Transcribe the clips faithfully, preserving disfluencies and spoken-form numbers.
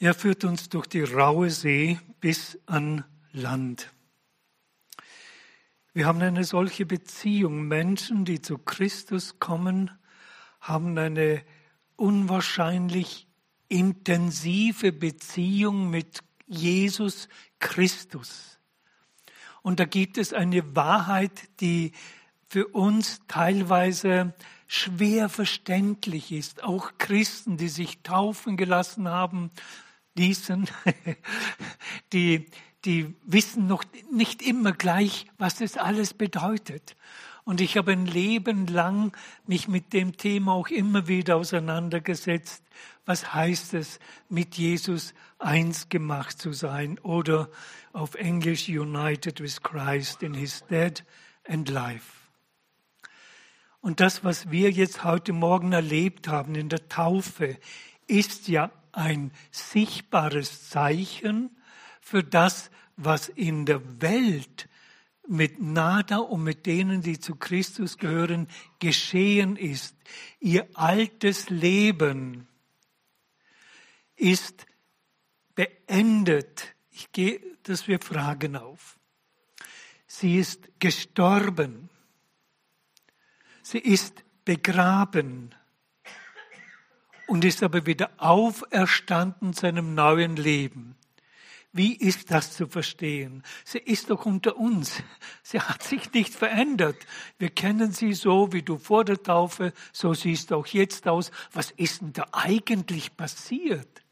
Er führt uns durch die raue See bis an Land. Wir haben eine solche Beziehung. Menschen, die zu Christus kommen, haben eine unwahrscheinlich intensive Beziehung mit Jesus Christus. Und da gibt es eine Wahrheit, die für uns teilweise schwer verständlich ist. Auch Christen, die sich taufen gelassen haben, diesen, die, die wissen noch nicht immer gleich, was das alles bedeutet. Und ich habe ein Leben lang mich mit dem Thema auch immer wieder auseinandergesetzt. Was heißt es, mit Jesus eins gemacht zu sein? Oder auf Englisch united with Christ in his death and life. Und das, was wir jetzt heute Morgen erlebt haben in der Taufe, ist ja ein sichtbares Zeichen für das, was in der Welt mit Nada und mit denen, die zu Christus gehören, geschehen ist. Ihr altes Leben ist beendet. Ich gehe, dass wir Fragen auf. Sie ist gestorben. Sie ist begraben und ist aber wieder auferstanden zu einem neuen Leben. Wie ist das zu verstehen? Sie ist doch unter uns. Sie hat sich nicht verändert. Wir kennen sie so, wie du vor der Taufe, so siehst du auch jetzt aus. Was ist denn da eigentlich passiert?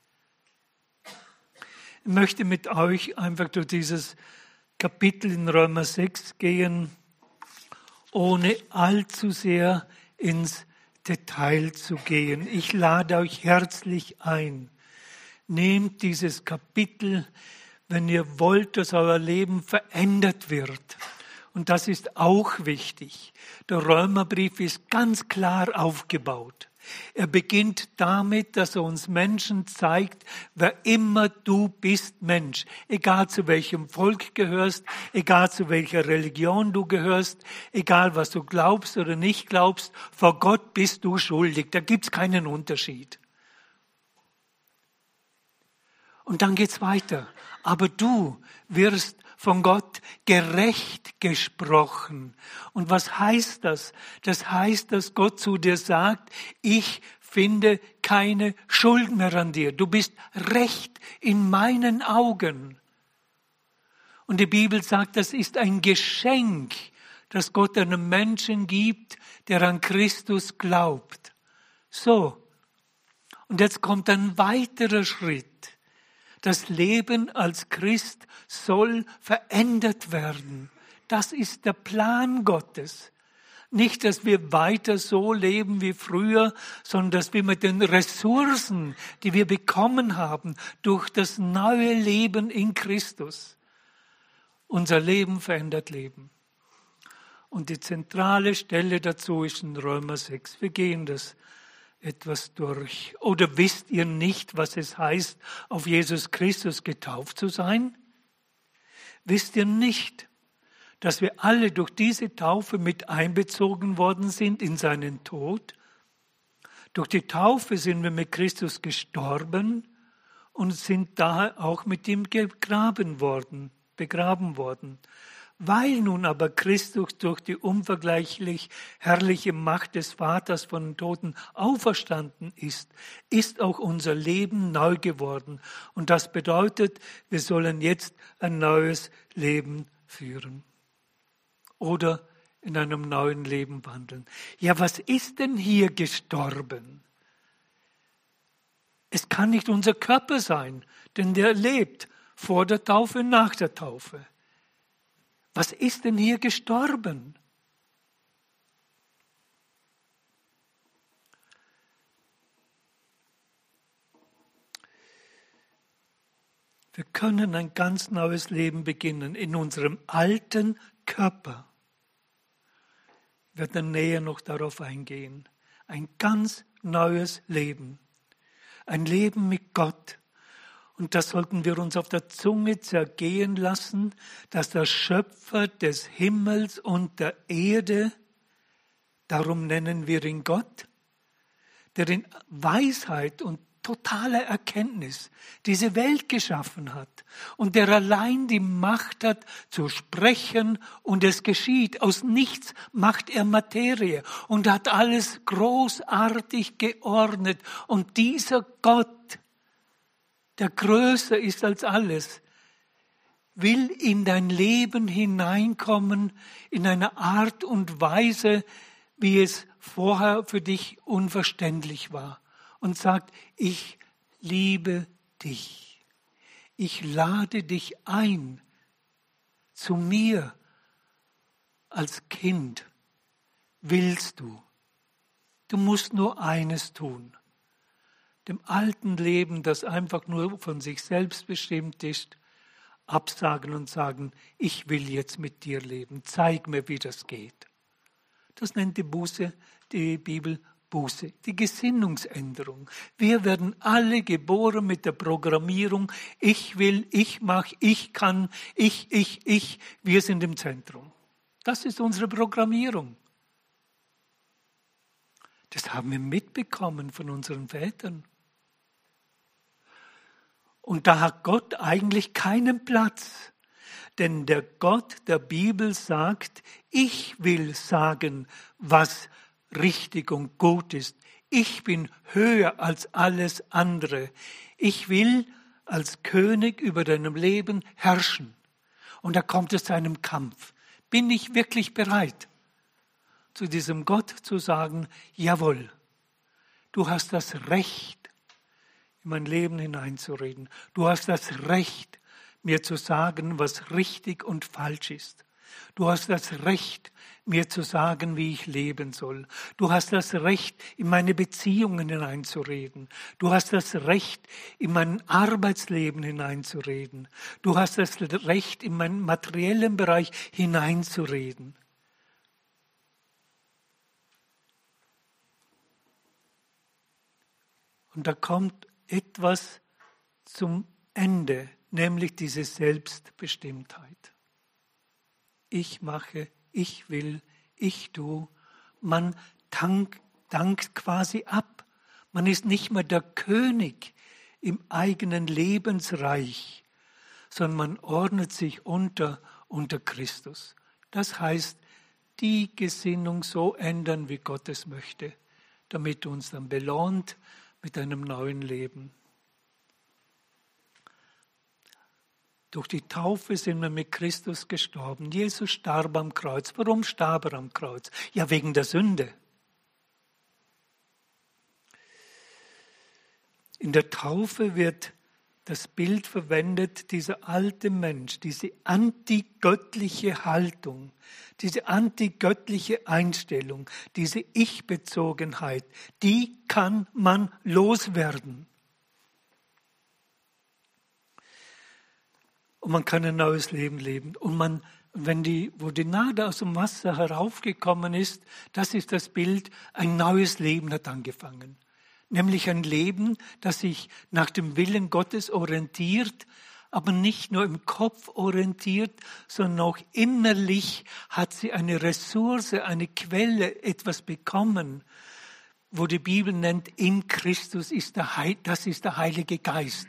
Ich möchte mit euch einfach durch dieses Kapitel in Römer sechs gehen, ohne allzu sehr ins Detail zu gehen. Ich lade euch herzlich ein. Nehmt dieses Kapitel, wenn ihr wollt, dass euer Leben verändert wird. Und das ist auch wichtig. Der Römerbrief ist ganz klar aufgebaut. Er beginnt damit, dass er uns Menschen zeigt, wer immer du bist, Mensch. Egal zu welchem Volk gehörst, egal zu welcher Religion du gehörst, egal was du glaubst oder nicht glaubst, vor Gott bist du schuldig. Da gibt's keinen Unterschied. Und dann geht's weiter. Aber du wirst von Gott gerecht gesprochen. Und was heißt das? Das heißt, dass Gott zu dir sagt, ich finde keine Schuld mehr an dir. Du bist recht in meinen Augen. Und die Bibel sagt, das ist ein Geschenk, das Gott einem Menschen gibt, der an Christus glaubt. So. Und jetzt kommt ein weiterer Schritt. Das Leben als Christ soll verändert werden. Das ist der Plan Gottes. Nicht, dass wir weiter so leben wie früher, sondern dass wir mit den Ressourcen, die wir bekommen haben, durch das neue Leben in Christus, unser Leben verändert leben. Und die zentrale Stelle dazu ist in Römer sechs. Wir gehen das etwas durch. Oder wisst ihr nicht, was es heißt, auf Jesus Christus getauft zu sein? Wisst ihr nicht, dass wir alle durch diese Taufe mit einbezogen worden sind in seinen Tod? Durch die Taufe sind wir mit Christus gestorben und sind daher auch mit ihm begraben worden, begraben worden. Weil nun aber Christus durch die unvergleichlich herrliche Macht des Vaters von den Toten auferstanden ist, ist auch unser Leben neu geworden. Und das bedeutet, wir sollen jetzt ein neues Leben führen. Oder in einem neuen Leben wandeln. Ja, was ist denn hier gestorben? Es kann nicht unser Körper sein, denn der lebt vor der Taufe, nach der Taufe. Was ist denn hier gestorben? Wir können ein ganz neues Leben beginnen in unserem alten Körper. Ich werde dann näher noch darauf eingehen. Ein ganz neues Leben. Ein Leben mit Gott. Und das sollten wir uns auf der Zunge zergehen lassen, dass der Schöpfer des Himmels und der Erde, darum nennen wir ihn Gott, der in Weisheit und totaler Erkenntnis diese Welt geschaffen hat und der allein die Macht hat zu sprechen und es geschieht. Aus nichts macht er Materie und hat alles großartig geordnet. Und dieser Gott, der größer ist als alles, will in dein Leben hineinkommen in einer Art und Weise, wie es vorher für dich unverständlich war. Und sagt, ich liebe dich. Ich lade dich ein zu mir als Kind. Willst du? Du musst nur eines tun. Dem alten Leben, das einfach nur von sich selbst bestimmt ist, absagen und sagen, ich will jetzt mit dir leben. Zeig mir, wie das geht. Das nennt die Buße, die Bibel Buße, die Gesinnungsänderung. Wir werden alle geboren mit der Programmierung, ich will, ich mache, ich kann, ich, ich, ich. Wir sind im Zentrum. Das ist unsere Programmierung. Das haben wir mitbekommen von unseren Vätern. Und da hat Gott eigentlich keinen Platz. Denn der Gott der Bibel sagt, ich will sagen, was richtig und gut ist. Ich bin höher als alles andere. Ich will als König über deinem Leben herrschen. Und da kommt es zu einem Kampf. Bin ich wirklich bereit, zu diesem Gott zu sagen, jawohl, du hast das Recht, in mein Leben hineinzureden. Du hast das Recht, mir zu sagen, was richtig und falsch ist. Du hast das Recht, mir zu sagen, wie ich leben soll. Du hast das Recht, in meine Beziehungen hineinzureden. Du hast das Recht, in mein Arbeitsleben hineinzureden. Du hast das Recht, in meinen materiellen Bereich hineinzureden. Und da kommt etwas zum Ende, nämlich diese Selbstbestimmtheit. Ich mache, ich will, ich tue. Man dankt, dankt quasi ab. Man ist nicht mehr der König im eigenen Lebensreich, sondern man ordnet sich unter, unter Christus. Das heißt, die Gesinnung so ändern, wie Gott es möchte, damit er uns dann belohnt mit einem neuen Leben. Durch die Taufe sind wir mit Christus gestorben. Jesus starb am Kreuz. Warum starb er am Kreuz? Ja, wegen der Sünde. In der Taufe wird das Bild verwendet, dieser alte Mensch, diese antigöttliche Haltung, diese antigöttliche Einstellung, diese Ich-Bezogenheit, die kann man loswerden. Und man kann ein neues Leben leben. Und man, wenn die, wo die Gnade aus dem Wasser heraufgekommen ist, das ist das Bild, ein neues Leben hat angefangen. Nämlich ein Leben, das sich nach dem Willen Gottes orientiert, aber nicht nur im Kopf orientiert, sondern auch innerlich hat sie eine Ressource, eine Quelle, etwas bekommen, wo die Bibel nennt, in Christus ist der Heil, das ist der Heilige Geist.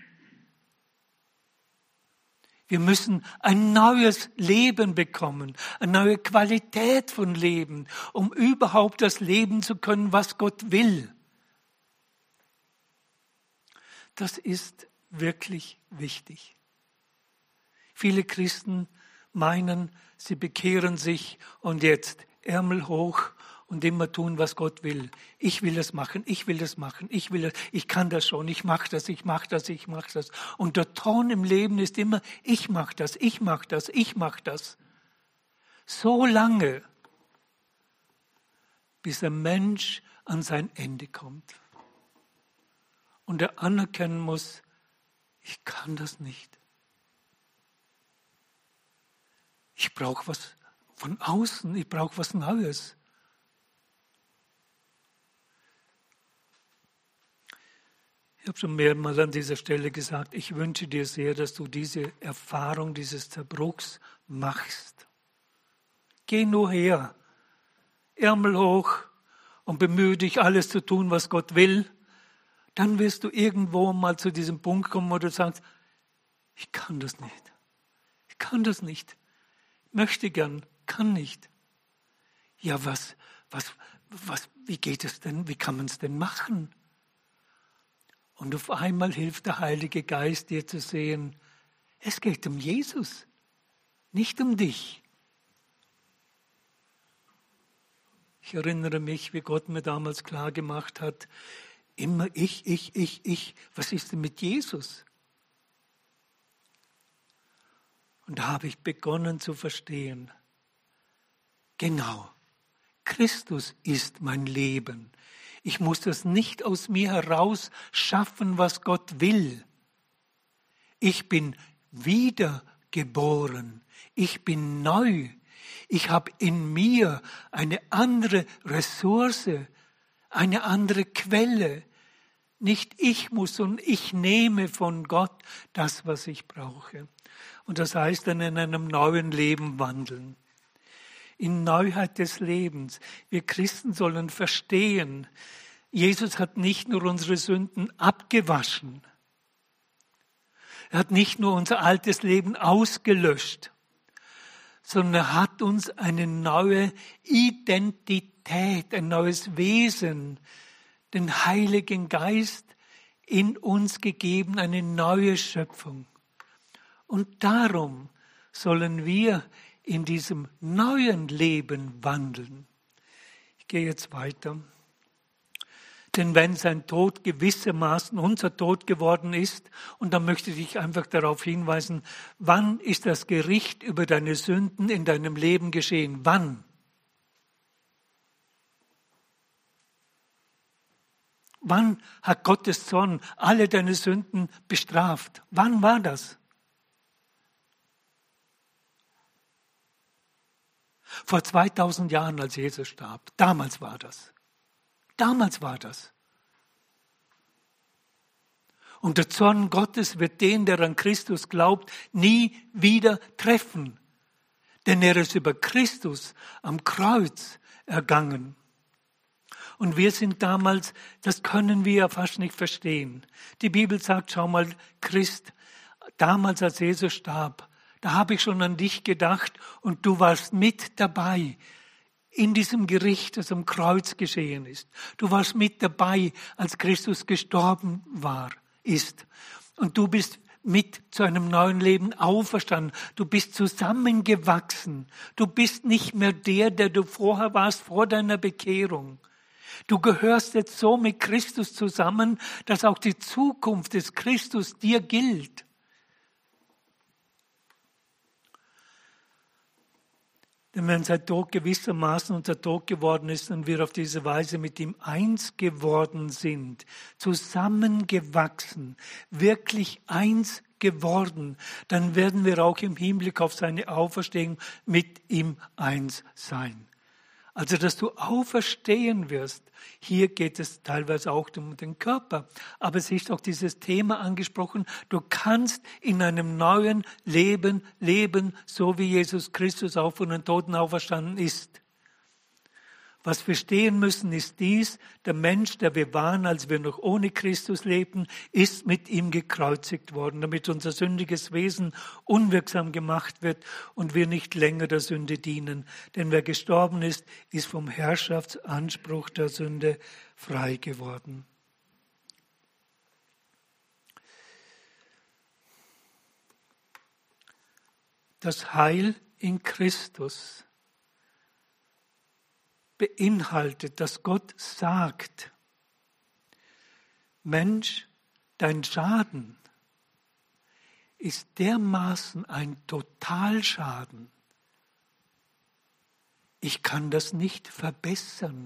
Wir müssen ein neues Leben bekommen, eine neue Qualität von Leben, um überhaupt das leben zu können, was Gott will. Das ist wirklich wichtig. Viele Christen meinen, sie bekehren sich und jetzt Ärmel hoch und immer tun, was Gott will. Ich will das machen, ich will das machen, ich will das, ich kann das schon, ich mache das, ich mache das, ich mache das. Und der Ton im Leben ist immer, ich mache das, ich mache das, ich mache das. So lange, bis ein Mensch an sein Ende kommt. Und er anerkennen muss, ich kann das nicht. Ich brauche was von außen, ich brauche was Neues. Ich habe schon mehrmals an dieser Stelle gesagt, ich wünsche dir sehr, dass du diese Erfahrung dieses Zerbruchs machst. Geh nur her, Ärmel hoch und bemühe dich, alles zu tun, was Gott will. dann wirst du irgendwo mal zu diesem Punkt kommen, wo du sagst, ich kann das nicht. Ich kann das nicht. Möchte gern, kann nicht. Ja, was, was, was, wie geht es denn? Wie kann man es denn machen? Und auf einmal hilft der Heilige Geist dir zu sehen, es geht um Jesus, nicht um dich. Ich erinnere mich, wie Gott mir damals klar gemacht hat, immer ich, ich, ich, ich. Was ist denn mit Jesus? Und da habe ich begonnen zu verstehen, genau, Christus ist mein Leben. Ich muss das nicht aus mir heraus schaffen, was Gott will. Ich bin wiedergeboren. Ich bin neu. Ich habe in mir eine andere Ressource, eine andere Quelle. Nicht ich muss, sondern ich nehme von Gott das, was ich brauche. Und das heißt dann in einem neuen Leben wandeln. In Neuheit des Lebens. Wir Christen sollen verstehen, Jesus hat nicht nur unsere Sünden abgewaschen. Er hat nicht nur unser altes Leben ausgelöscht, sondern er hat uns eine neue Identität, ein neues Wesen, den Heiligen Geist in uns gegeben, eine neue Schöpfung. Und darum sollen wir in diesem neuen Leben wandeln. Ich gehe jetzt weiter. Denn wenn sein Tod gewissermaßen unser Tod geworden ist, und dann möchte ich dich einfach darauf hinweisen, wann ist das Gericht über deine Sünden in deinem Leben geschehen? Wann? Wann hat Gottes Zorn alle deine Sünden bestraft? Wann war das? Vor zweitausend Jahren, als Jesus starb. Damals war das. Damals war das. Und der Zorn Gottes wird den, der an Christus glaubt, nie wieder treffen. Denn er ist über Christus am Kreuz ergangen. Und wir sind damals, das können wir ja fast nicht verstehen. Die Bibel sagt, schau mal, Christ, damals als Jesus starb, da habe ich schon an dich gedacht und du warst mit dabei in diesem Gericht, das am Kreuz geschehen ist. Du warst mit dabei, als Christus gestorben war, ist. Und du bist mit zu einem neuen Leben auferstanden. Du bist zusammengewachsen. Du bist nicht mehr der, der du vorher warst, vor deiner Bekehrung. Du gehörst jetzt so mit Christus zusammen, dass auch die Zukunft des Christus dir gilt. Denn wenn sein Tod gewissermaßen unser Tod geworden ist und wir auf diese Weise mit ihm eins geworden sind, zusammengewachsen, wirklich eins geworden, dann werden wir auch im Hinblick auf seine Auferstehung mit ihm eins sein. Also, dass du auferstehen wirst. Hier geht es teilweise auch um den Körper. Aber es ist auch dieses Thema angesprochen. Du kannst in einem neuen Leben leben, so wie Jesus Christus auch von den Toten auferstanden ist. Was wir verstehen müssen, ist dies: Der Mensch, der wir waren, als wir noch ohne Christus lebten, ist mit ihm gekreuzigt worden, damit unser sündiges Wesen unwirksam gemacht wird und wir nicht länger der Sünde dienen. Denn wer gestorben ist, ist vom Herrschaftsanspruch der Sünde frei geworden. Das Heil in Christus beinhaltet, dass Gott sagt, Mensch, dein Schaden ist dermaßen ein Totalschaden. Ich kann das nicht verbessern.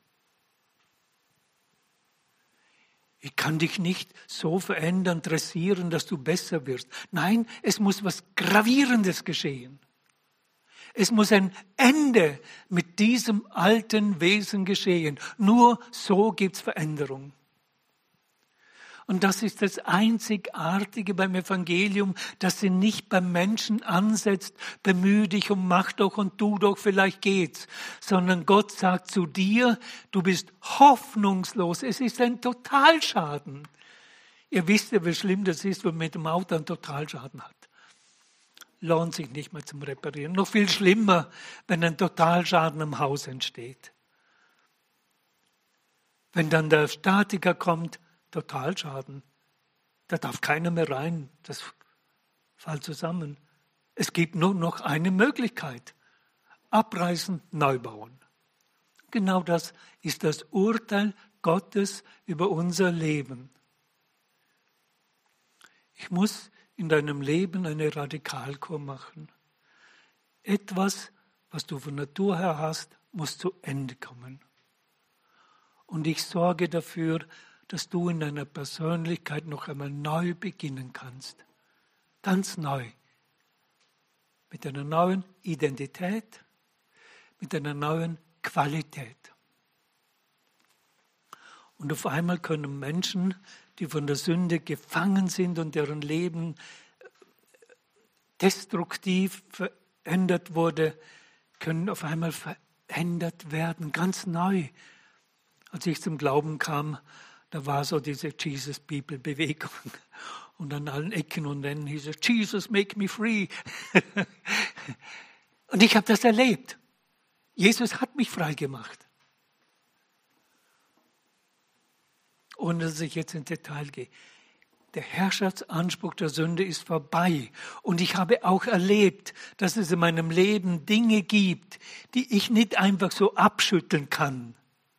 Ich kann dich nicht so verändern, dressieren, dass du besser wirst. Nein, es muss was Gravierendes geschehen. Es muss ein Ende mit diesem alten Wesen geschehen. Nur so gibt es Veränderung. Und das ist das Einzigartige beim Evangelium, dass sie nicht beim Menschen ansetzt, bemühe dich und mach doch und tu doch, vielleicht geht's. Sondern Gott sagt zu dir, du bist hoffnungslos, es ist ein Totalschaden. Ihr wisst ja, wie schlimm das ist, wenn man mit dem Auto einen Totalschaden hat. Lohnt sich nicht mehr zum Reparieren. Noch viel schlimmer, wenn ein Totalschaden am Haus entsteht. Wenn dann der Statiker kommt, Totalschaden, da darf keiner mehr rein, das fällt zusammen. Es gibt nur noch eine Möglichkeit, abreißen, neu bauen. Genau das ist das Urteil Gottes über unser Leben. Ich muss in deinem Leben eine Radikalkur machen. Etwas, was du von Natur her hast, muss zu Ende kommen. Und ich sorge dafür, dass du in deiner Persönlichkeit noch einmal neu beginnen kannst. Ganz neu. Mit einer neuen Identität, mit einer neuen Qualität. Und auf einmal können Menschen, die von der Sünde gefangen sind und deren Leben destruktiv verändert wurde, können auf einmal verändert werden, ganz neu. Als ich zum Glauben kam, da war so diese Jesus-People-Bewegung. Und an allen Ecken und Enden hieß es, Jesus, make me free. Und ich habe das erlebt. Jesus hat mich frei gemacht. Ohne dass ich jetzt ins Detail gehe. Der Herrschaftsanspruch der Sünde ist vorbei. Und ich habe auch erlebt, dass es in meinem Leben Dinge gibt, die ich nicht einfach so abschütteln kann,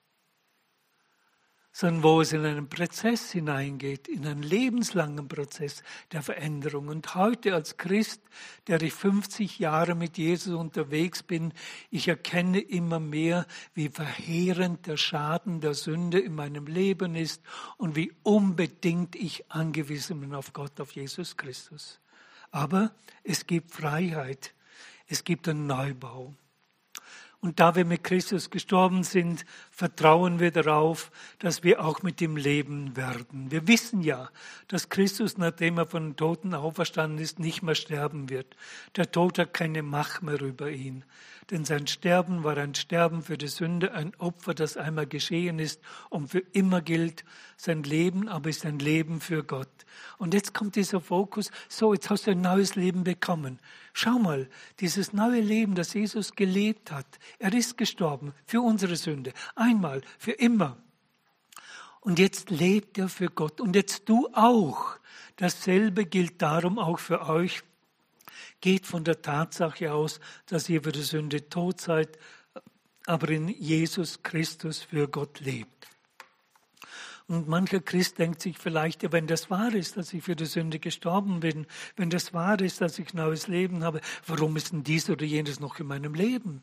sondern wo es in einen Prozess hineingeht, in einen lebenslangen Prozess der Veränderung. Und heute als Christ, der ich fünfzig Jahre mit Jesus unterwegs bin, ich erkenne immer mehr, wie verheerend der Schaden der Sünde in meinem Leben ist und wie unbedingt ich angewiesen bin auf Gott, auf Jesus Christus. Aber es gibt Freiheit, es gibt einen Neubau. Und da wir mit Christus gestorben sind, vertrauen wir darauf, dass wir auch mit ihm leben werden. Wir wissen ja, dass Christus, nachdem er von den Toten auferstanden ist, nicht mehr sterben wird. Der Tod hat keine Macht mehr über ihn. Denn sein Sterben war ein Sterben für die Sünde, ein Opfer, das einmal geschehen ist und für immer gilt. Sein Leben aber ist ein Leben für Gott. Und jetzt kommt dieser Fokus, so, jetzt hast du ein neues Leben bekommen. Schau mal, dieses neue Leben, das Jesus gelebt hat, er ist gestorben für unsere Sünde, einmal, für immer. Und jetzt lebt er für Gott. Und jetzt du auch. Dasselbe gilt darum auch für euch. Geht von der Tatsache aus, dass ihr für die Sünde tot seid, aber in Jesus Christus für Gott lebt. Und mancher Christ denkt sich vielleicht, ja, wenn das wahr ist, dass ich für die Sünde gestorben bin, wenn das wahr ist, dass ich ein neues Leben habe, warum ist denn dies oder jenes noch in meinem Leben?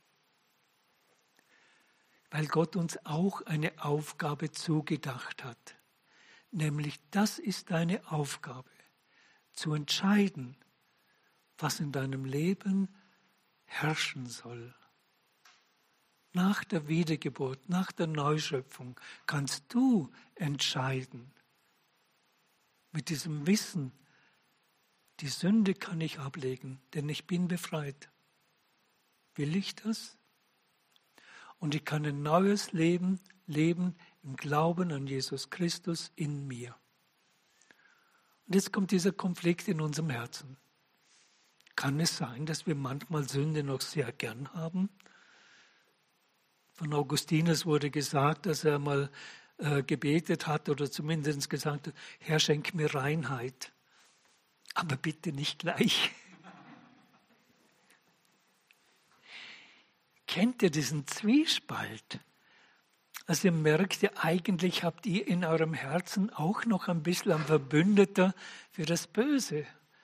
Weil Gott uns auch eine Aufgabe zugedacht hat. Nämlich, das ist deine Aufgabe, zu entscheiden, was in deinem Leben herrschen soll. Nach der Wiedergeburt, nach der Neuschöpfung kannst du entscheiden. Mit diesem Wissen, die Sünde kann ich ablegen, denn ich bin befreit. Will ich das? Und ich kann ein neues Leben leben im Glauben an Jesus Christus in mir. Und jetzt kommt dieser Konflikt in unserem Herzen. Kann es sein, dass wir manchmal Sünde noch sehr gern haben? Von Augustinus wurde gesagt, dass er mal äh, gebetet hat oder zumindest gesagt hat, Herr, schenk mir Reinheit. Aber bitte nicht gleich. Kennt ihr diesen Zwiespalt? Also ihr merkt ja, eigentlich habt ihr in eurem Herzen auch noch ein bisschen ein Verbündeter für das Böse.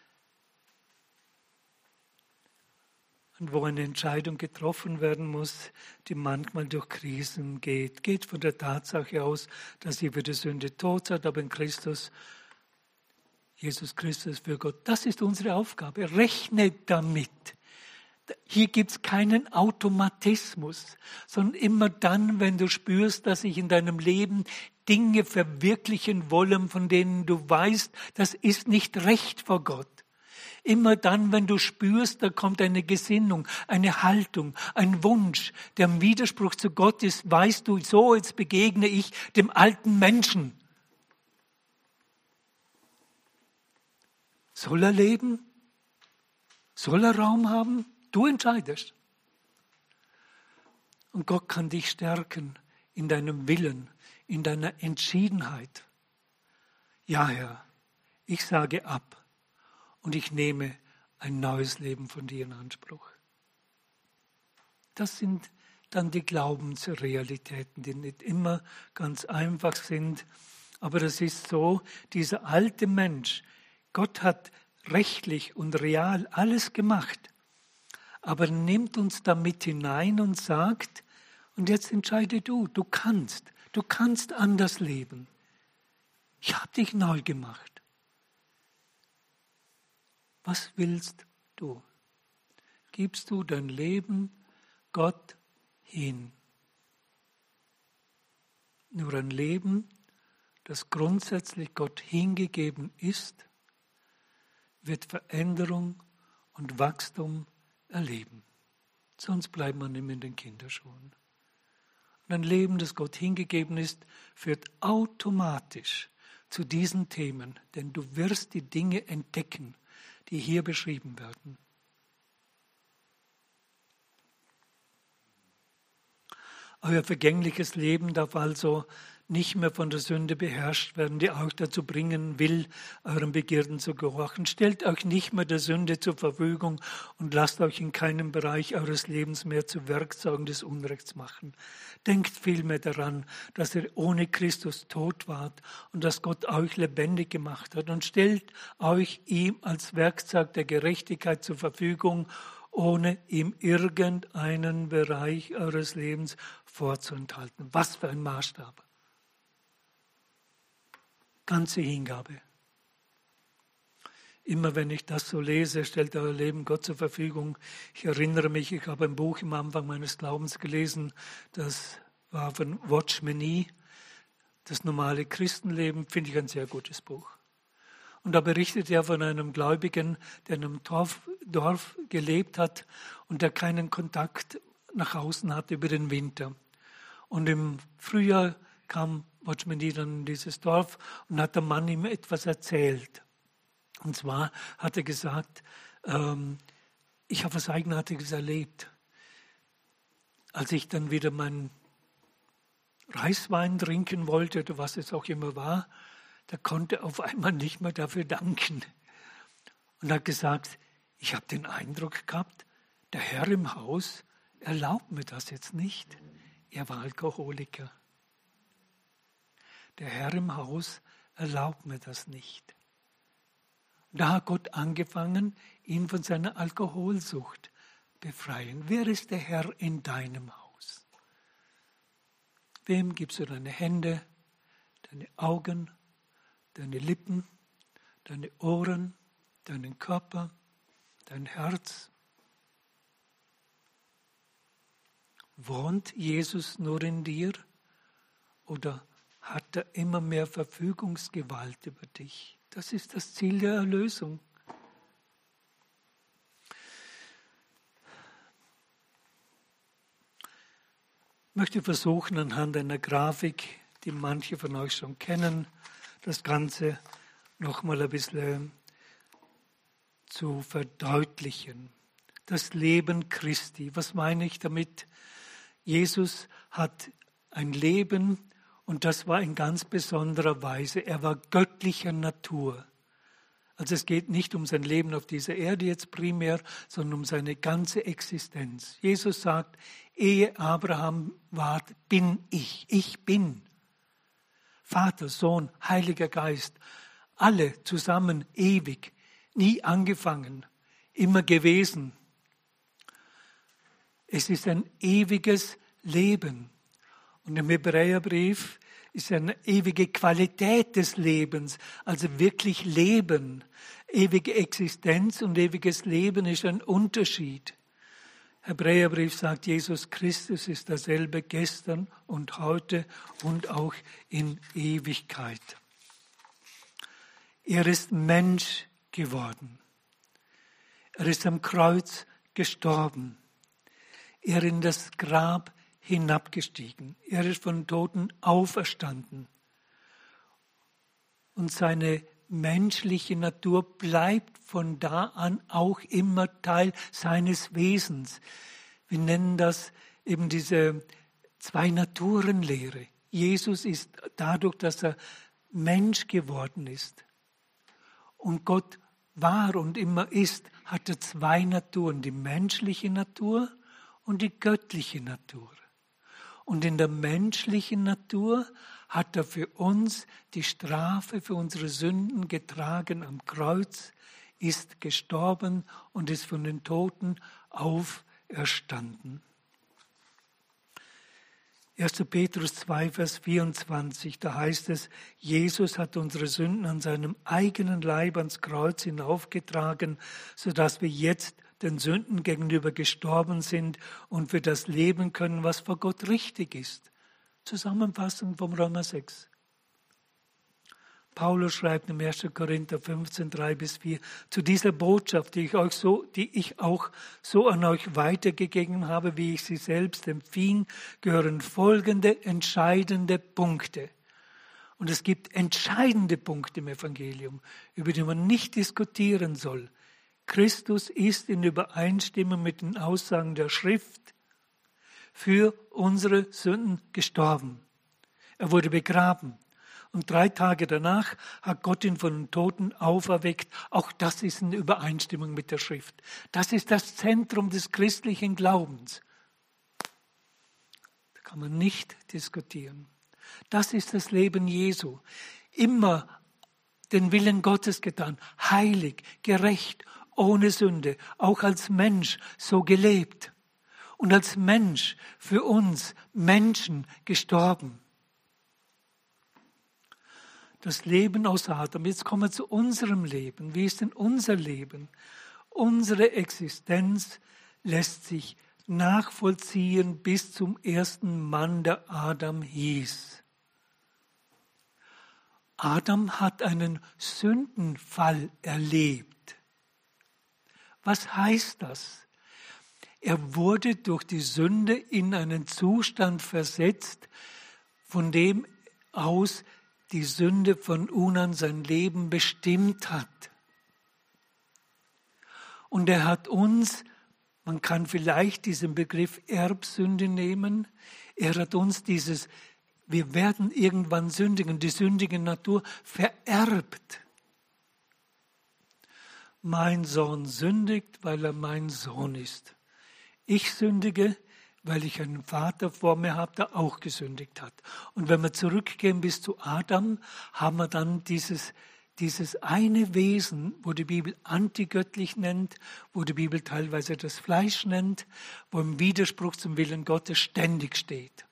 Und wo eine Entscheidung getroffen werden muss, die manchmal durch Krisen geht. Geht von der Tatsache aus, dass ihr für die Sünde tot seid, aber in Christus, Jesus Christus für Gott. Das ist unsere Aufgabe. Rechnet damit, Hier gibt's keinen Automatismus, sondern immer dann, wenn du spürst, dass sich in deinem Leben Dinge verwirklichen wollen, von denen du weißt, das ist nicht recht vor Gott. Immer dann, wenn du spürst, da kommt eine Gesinnung, eine Haltung, ein Wunsch, der im Widerspruch zu Gott ist, weißt du, so jetzt begegne ich dem alten Menschen. Soll er leben? Soll er Raum haben? Du entscheidest. Und Gott kann dich stärken in deinem Willen, in deiner Entschiedenheit. Ja, Herr, ich sage ab und ich nehme ein neues Leben von dir in Anspruch. Das sind dann die Glaubensrealitäten, die nicht immer ganz einfach sind. Aber es ist so, dieser alte Mensch, Gott hat rechtlich und real alles gemacht, aber nimmt uns da mit hinein und sagt, und jetzt entscheide du, du kannst, du kannst anders leben. Ich habe dich neu gemacht. Was willst du? Gibst du dein Leben Gott hin? Nur ein Leben, das grundsätzlich Gott hingegeben ist, wird Veränderung und Wachstum erleben. Sonst bleibt man immer in den Kinderschuhen. Und ein Leben, das Gott hingegeben ist, führt automatisch zu diesen Themen, denn du wirst die Dinge entdecken, die hier beschrieben werden. Euer vergängliches Leben darf also nicht mehr von der Sünde beherrscht werden, die euch dazu bringen will, euren Begierden zu gehorchen. Stellt euch nicht mehr der Sünde zur Verfügung und lasst euch in keinem Bereich eures Lebens mehr zu Werkzeugen des Unrechts machen. Denkt vielmehr daran, dass ihr ohne Christus tot wart und dass Gott euch lebendig gemacht hat, und stellt euch ihm als Werkzeug der Gerechtigkeit zur Verfügung, ohne ihm irgendeinen Bereich eures Lebens vorzuenthalten. Was für ein Maßstab. Ganze Hingabe. Immer wenn ich das so lese, stellt euer Leben Gott zur Verfügung. Ich erinnere mich, ich habe ein Buch am Anfang meines Glaubens gelesen, das war von Watchman Nee, das normale Christenleben, finde ich ein sehr gutes Buch. Und da berichtet er von einem Gläubigen, der in einem Dorf, Dorf gelebt hat und der keinen Kontakt nach außen hatte über den Winter. Und im Frühjahr kam Watchman Nee dann in dieses Dorf und hat der Mann ihm etwas erzählt. Und zwar hat er gesagt, ähm, ich habe was Eigenartiges erlebt. Als ich dann wieder meinen Reiswein trinken wollte oder was es auch immer war, da konnte er auf einmal nicht mehr dafür danken. Und hat gesagt, ich habe den Eindruck gehabt, der Herr im Haus erlaubt mir das jetzt nicht. Er war Alkoholiker. Der Herr im Haus erlaubt mir das nicht. Und da hat Gott angefangen, ihn von seiner Alkoholsucht befreien. Wer ist der Herr in deinem Haus? Wem gibst du deine Hände, deine Augen, deine Lippen, deine Ohren, deinen Körper, dein Herz? Wohnt Jesus nur in dir oder hat er immer mehr Verfügungsgewalt über dich? Das ist das Ziel der Erlösung. Ich möchte versuchen, anhand einer Grafik, die manche von euch schon kennen, das Ganze nochmal ein bisschen zu verdeutlichen. Das Leben Christi. Was meine ich damit? Jesus hat ein Leben, und das war in ganz besonderer Weise. Er war göttlicher Natur. Also es geht nicht um sein Leben auf dieser Erde jetzt primär, sondern um seine ganze Existenz. Jesus sagt, ehe Abraham war, bin ich. Ich bin. Vater, Sohn, Heiliger Geist, alle zusammen ewig, nie angefangen, immer gewesen. Es ist ein ewiges Leben. Und im Hebräerbrief ist eine ewige Qualität des Lebens, also wirklich Leben. Ewige Existenz und ewiges Leben ist ein Unterschied. Hebräerbrief sagt, Jesus Christus ist derselbe gestern und heute und auch in Ewigkeit. Er ist Mensch geworden. Er ist am Kreuz gestorben. Er ist in das Grab hinabgestiegen. Er ist von den Toten auferstanden. Und seine menschliche Natur bleibt von da an auch immer Teil seines Wesens. Wir nennen das eben diese Zwei-Naturen-Lehre. Jesus ist dadurch, dass er Mensch geworden ist und Gott war und immer ist, hat er zwei Naturen, die menschliche Natur und die göttliche Natur. Und in der menschlichen Natur hat er für uns die Strafe für unsere Sünden getragen am Kreuz, ist gestorben und ist von den Toten auferstanden. erster Petrus zwei, Vers vierundzwanzig, da heißt es, Jesus hat unsere Sünden an seinem eigenen Leib ans Kreuz hinaufgetragen, sodass wir jetzt den Sünden gegenüber gestorben sind und wir das leben können, was vor Gott richtig ist. Zusammenfassung vom Römer sechs. Paulus schreibt im erster Korinther fünfzehn, drei bis vier, zu dieser Botschaft, die ich, euch so, die ich auch so an euch weitergegeben habe, wie ich sie selbst empfing, gehören folgende entscheidende Punkte. Und es gibt entscheidende Punkte im Evangelium, über die man nicht diskutieren soll. Christus ist in Übereinstimmung mit den Aussagen der Schrift für unsere Sünden gestorben. Er wurde begraben. Und drei Tage danach hat Gott ihn von den Toten auferweckt. Auch das ist in Übereinstimmung mit der Schrift. Das ist das Zentrum des christlichen Glaubens. Da kann man nicht diskutieren. Das ist das Leben Jesu. Immer den Willen Gottes getan. Heilig, gerecht, ohne Sünde. Auch als Mensch so gelebt. Und als Mensch für uns Menschen gestorben. Das Leben aus Adam. Jetzt kommen wir zu unserem Leben. Wie ist denn unser Leben? Unsere Existenz lässt sich nachvollziehen bis zum ersten Mann, der Adam hieß. Adam hat einen Sündenfall erlebt. Was heißt das? Er wurde durch die Sünde in einen Zustand versetzt, von dem aus die Sünde von Unan sein Leben bestimmt hat. Und er hat uns, man kann vielleicht diesen Begriff Erbsünde nehmen, er hat uns dieses, wir werden irgendwann sündigen, die sündige Natur vererbt. Mein Sohn sündigt, weil er mein Sohn ist. Ich sündige, weil ich einen Vater vor mir habe, der auch gesündigt hat. Und wenn wir zurückgehen bis zu Adam, haben wir dann dieses, dieses eine Wesen, wo die Bibel antigöttlich nennt, wo die Bibel teilweise das Fleisch nennt, wo im Widerspruch zum Willen Gottes ständig steht.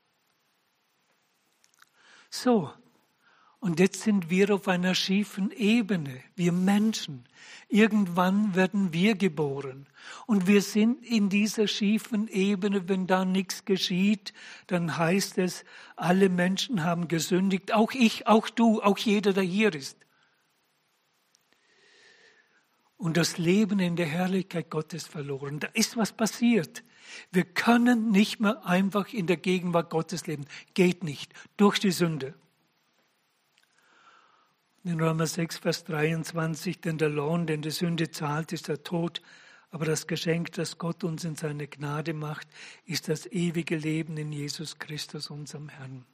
So, und jetzt sind wir auf einer schiefen Ebene, wir Menschen. Irgendwann werden wir geboren. Und wir sind in dieser schiefen Ebene, wenn da nichts geschieht, dann heißt es, alle Menschen haben gesündigt, auch ich, auch du, auch jeder, der hier ist. Und das Leben in der Herrlichkeit Gottes verloren. Da ist was passiert. Wir können nicht mehr einfach in der Gegenwart Gottes leben. Geht nicht. Durch die Sünde. In Römer sechs, Vers dreiundzwanzig, denn der Lohn, den die Sünde zahlt, ist der Tod, aber das Geschenk, das Gott uns in seine Gnade macht, ist das ewige Leben in Jesus Christus, unserem Herrn.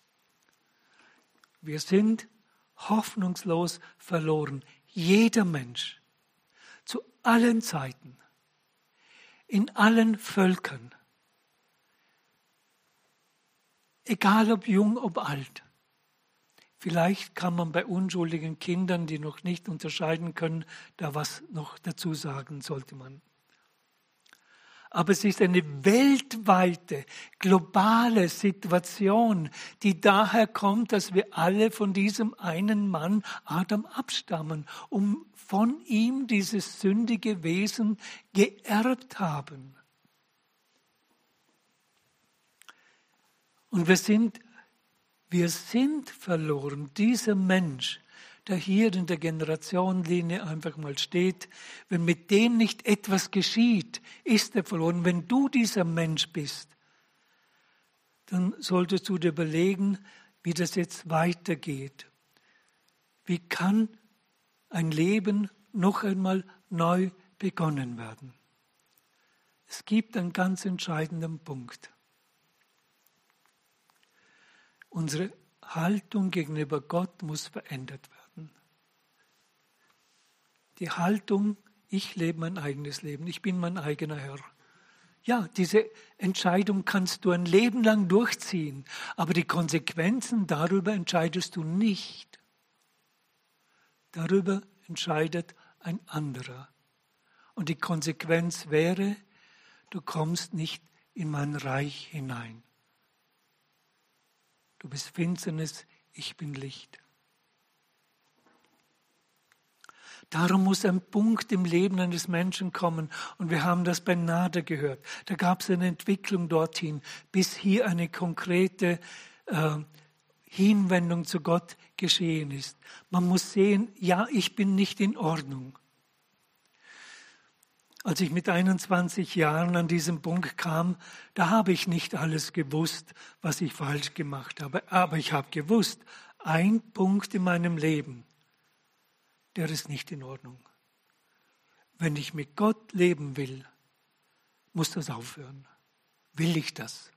Wir sind hoffnungslos verloren. Jeder Mensch, zu allen Zeiten, in allen Völkern, egal ob jung, ob alt. Vielleicht kann man bei unschuldigen Kindern, die noch nicht unterscheiden können, da was noch dazu sagen, sollte man. Aber es ist eine weltweite, globale Situation, die daher kommt, dass wir alle von diesem einen Mann Adam abstammen, um von ihm dieses sündige Wesen geerbt haben. Und wir sind, wir sind verloren. Dieser Mensch, der hier in der Generationenlinie einfach mal steht, wenn mit dem nicht etwas geschieht, ist er verloren. Wenn du dieser Mensch bist, dann solltest du dir überlegen, wie das jetzt weitergeht. Wie kann ein Leben noch einmal neu begonnen werden? Es gibt einen ganz entscheidenden Punkt. Unsere Haltung gegenüber Gott muss verändert werden. Die Haltung, ich lebe mein eigenes Leben, ich bin mein eigener Herr. Ja, diese Entscheidung kannst du ein Leben lang durchziehen, aber die Konsequenzen darüber entscheidest du nicht. Darüber entscheidet ein anderer. Und die Konsequenz wäre, du kommst nicht in mein Reich hinein. Du bist Finsternis, ich bin Licht. Darum muss ein Punkt im Leben eines Menschen kommen. Und wir haben das bei Nader gehört. Da gab es eine Entwicklung dorthin, bis hier eine konkrete äh, Hinwendung zu Gott geschehen ist. Man muss sehen, ja, ich bin nicht in Ordnung. Als ich mit einundzwanzig Jahren an diesen Punkt kam, da habe ich nicht alles gewusst, was ich falsch gemacht habe. Aber ich habe gewusst, ein Punkt in meinem Leben, der ist nicht in Ordnung. Wenn ich mit Gott leben will, muss das aufhören. Will ich das?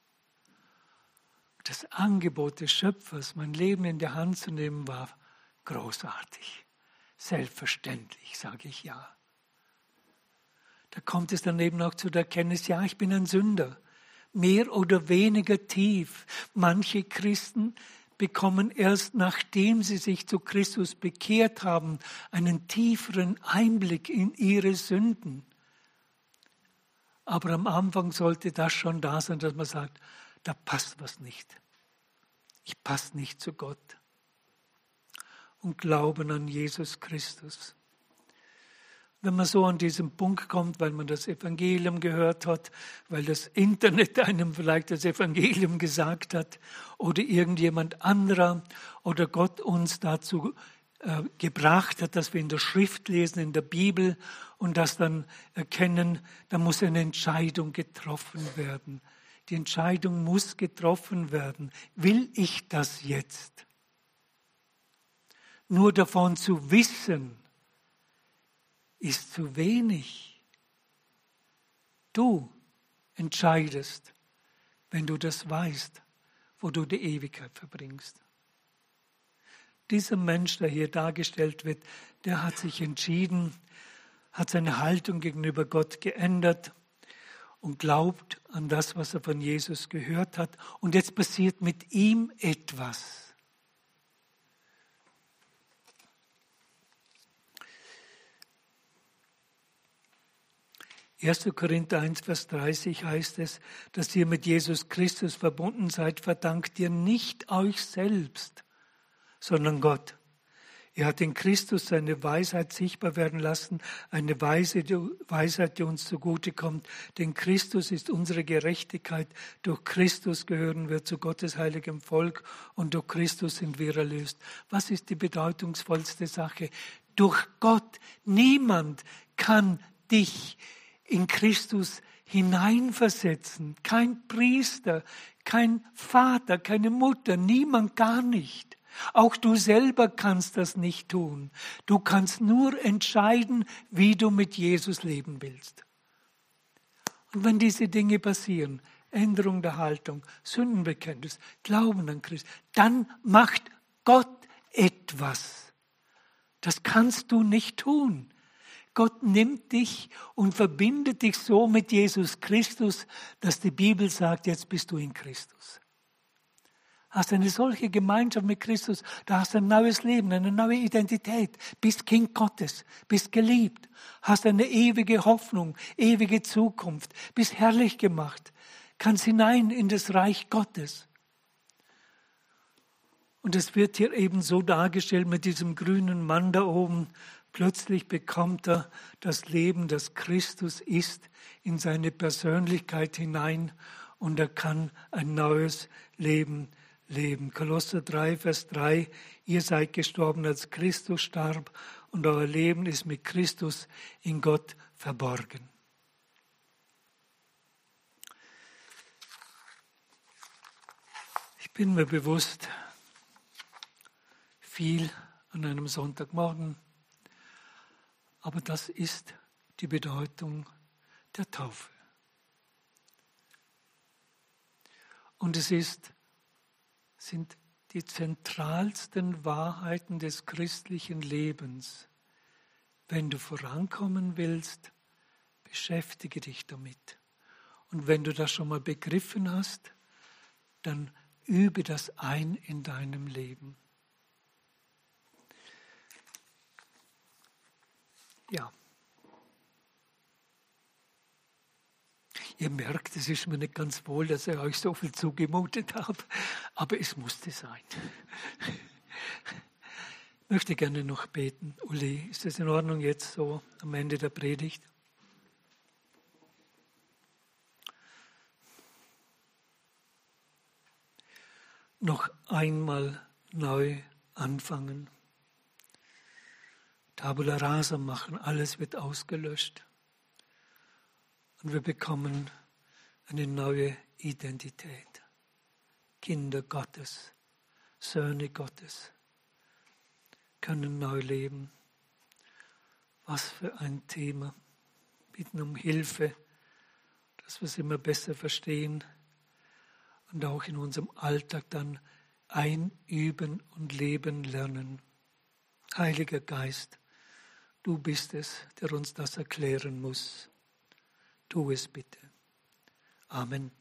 Das Angebot des Schöpfers, mein Leben in der Hand zu nehmen, war großartig. Selbstverständlich sage ich ja. Da kommt es dann eben auch zu der Erkenntnis, ja, ich bin ein Sünder. Mehr oder weniger tief. Manche Christen bekommen erst, nachdem sie sich zu Christus bekehrt haben, einen tieferen Einblick in ihre Sünden. Aber am Anfang sollte das schon da sein, dass man sagt, da passt was nicht. Ich passe nicht zu Gott. Und glauben an Jesus Christus. Wenn man so an diesen Punkt kommt, weil man das Evangelium gehört hat, weil das Internet einem vielleicht das Evangelium gesagt hat oder irgendjemand anderer oder Gott uns dazu äh, gebracht hat, dass wir in der Schrift lesen, in der Bibel und das dann erkennen, da muss eine Entscheidung getroffen werden. Die Entscheidung muss getroffen werden. Will ich das jetzt? Nur davon zu wissen, ist zu wenig. Du entscheidest, wenn du das weißt, wo du die Ewigkeit verbringst. Dieser Mensch, der hier dargestellt wird, der hat sich entschieden, hat seine Haltung gegenüber Gott geändert und glaubt an das, was er von Jesus gehört hat. Und jetzt passiert mit ihm etwas. erster Korinther eins, Vers dreißig heißt es, dass ihr mit Jesus Christus verbunden seid, verdankt ihr nicht euch selbst, sondern Gott. Er hat in Christus seine Weisheit sichtbar werden lassen, eine Weise, die, Weisheit, die uns zugute kommt. Denn Christus ist unsere Gerechtigkeit. Durch Christus gehören wir zu Gottes heiligem Volk und durch Christus sind wir erlöst. Was ist die bedeutungsvollste Sache? Durch Gott. Niemand kann dich in Christus hineinversetzen. Kein Priester, kein Vater, keine Mutter, niemand, gar nicht. Auch du selber kannst das nicht tun. Du kannst nur entscheiden, wie du mit Jesus leben willst. Und wenn diese Dinge passieren, Änderung der Haltung, Sündenbekenntnis, Glauben an Christus, dann macht Gott etwas. Das kannst du nicht tun. Gott nimmt dich und verbindet dich so mit Jesus Christus, dass die Bibel sagt, jetzt bist du in Christus. Hast eine solche Gemeinschaft mit Christus, da hast du ein neues Leben, eine neue Identität, bist Kind Gottes, bist geliebt, hast eine ewige Hoffnung, ewige Zukunft, bist herrlich gemacht, kannst hinein in das Reich Gottes. Und es wird hier eben so dargestellt mit diesem grünen Mann da oben. Plötzlich bekommt er das Leben, das Christus ist, in seine Persönlichkeit hinein und er kann ein neues Leben leben. Kolosser drei, Vers drei, ihr seid gestorben, als Christus starb und euer Leben ist mit Christus in Gott verborgen. Ich bin mir bewusst, viel an einem Sonntagmorgen, aber das ist die Bedeutung der Taufe. Und es ist, sind die zentralsten Wahrheiten des christlichen Lebens. Wenn du vorankommen willst, beschäftige dich damit. Und wenn du das schon mal begriffen hast, dann übe das ein in deinem Leben. Ja. Ihr merkt, es ist mir nicht ganz wohl, dass ich euch so viel zugemutet habe, aber es musste sein. Ich möchte gerne noch beten. Uli, ist das in Ordnung jetzt so am Ende der Predigt? Noch einmal neu anfangen. Tabula rasa machen, alles wird ausgelöscht. Und wir bekommen eine neue Identität. Kinder Gottes, Söhne Gottes, können neu leben. Was für ein Thema. Bitten um Hilfe, dass wir es immer besser verstehen und auch in unserem Alltag dann einüben und leben lernen. Heiliger Geist, du bist es, der uns das erklären muss. Tu es bitte. Amen.